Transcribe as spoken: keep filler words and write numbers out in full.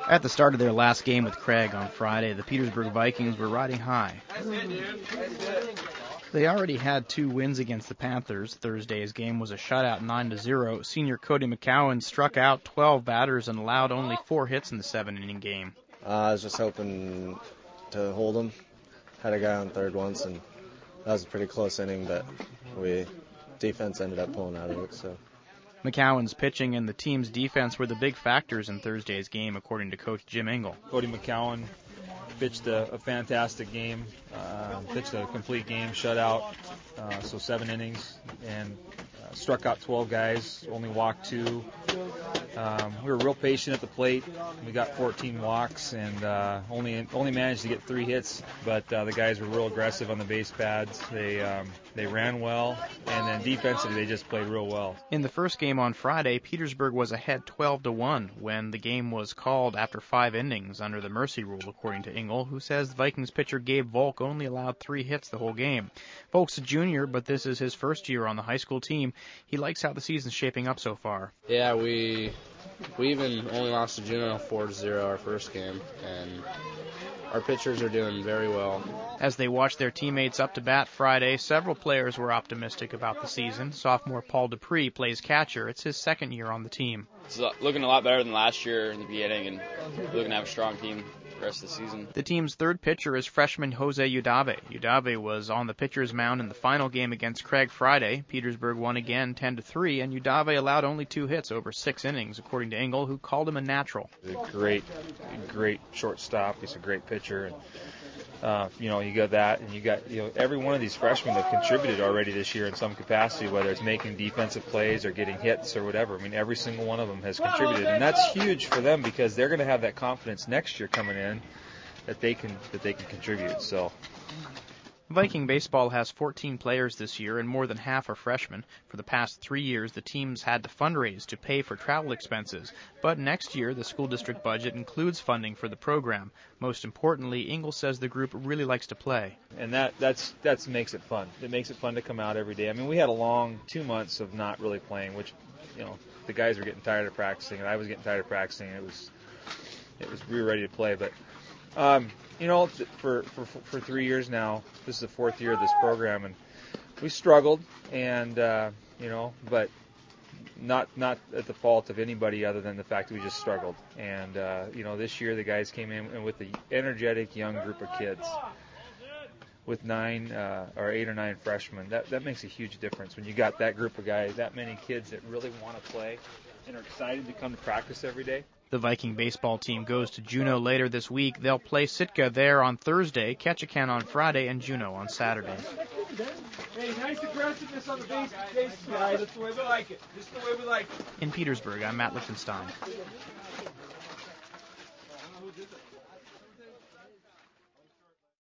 At the start of their last game with Craig on Friday, the Petersburg Vikings were riding high. They already had two wins against the Panthers. Thursday's game was a shutout nine to zero. Senior Cody McCowan struck out twelve batters and allowed only four hits in the seven-inning game. Uh, I was just hoping to hold him. Had a guy on third once, and that was a pretty close inning, but we defense ended up pulling out of it. So. McCowan's pitching and the team's defense were the big factors in Thursday's game, according to Coach Jim Engel. Cody McCowan pitched a, a fantastic game, uh, pitched a complete game, shutout, uh, so seven innings, and uh, struck out twelve guys, only walked two. Um, we were real patient at the plate. We got fourteen walks and uh, only only managed to get three hits, but uh, the guys were real aggressive on the base pads. They um, they ran well, and then defensively they just played real well. In the first game on Friday, Petersburg was ahead twelve to one when the game was called after five innings under the mercy rule, according to Engel, who says the Vikings pitcher Gabe Volk only allowed three hits the whole game. Volk's a junior, but this is his first year on the high school team. He likes how the season's shaping up so far. Yeah, we we even only lost to Juneau four to zero our first game, and our pitchers are doing very well. As they watched their teammates up to bat Friday, several players were optimistic about the season. Sophomore Paul Dupree plays catcher. It's his second year on the team. It's looking a lot better than last year in the beginning, and we're looking to have a strong team the rest of the season. The team's third pitcher is freshman Jose Udave. Udave was on the pitcher's mound in the final game against Craig Friday. Petersburg won again ten to three, and Udave allowed only two hits over six innings, according to Engel, who called him a natural. He's a great, great shortstop. He's a great pitcher. And Uh, you know, you got that, and you got, you know, every one of these freshmen that contributed already this year in some capacity, whether it's making defensive plays or getting hits or whatever. I mean, every single one of them has contributed, and that's huge for them because they're going to have that confidence next year coming in that they can that they can contribute. So. Viking baseball has fourteen players this year, and more than half are freshmen. For the past three years, the teams had to fundraise to pay for travel expenses. But next year, the school district budget includes funding for the program. Most importantly, Engel says the group really likes to play. And that that's that's makes it fun. It makes it fun to come out every day. I mean, we had a long two months of not really playing, which, you know, the guys were getting tired of practicing, and I was getting tired of practicing. It was, it was we were ready to play, but. Um, you know, for, for for three years now, this is the fourth year of this program, and we struggled, and uh, you know, but not not at the fault of anybody other than the fact that we just struggled. And uh, you know, this year the guys came in with the energetic young group of kids, with nine uh, or eight or nine freshmen. That that makes a huge difference when you got that group of guys, that many kids that really want to play and are excited to come to practice every day. The Viking baseball team goes to Juneau later this week. They'll play Sitka there on Thursday, Ketchikan on Friday, and Juneau on Saturday. Hey, nice aggressiveness on the base, base guys. That's the way we like it. Just the way we like it. In Petersburg, I'm Matt Lichtenstein.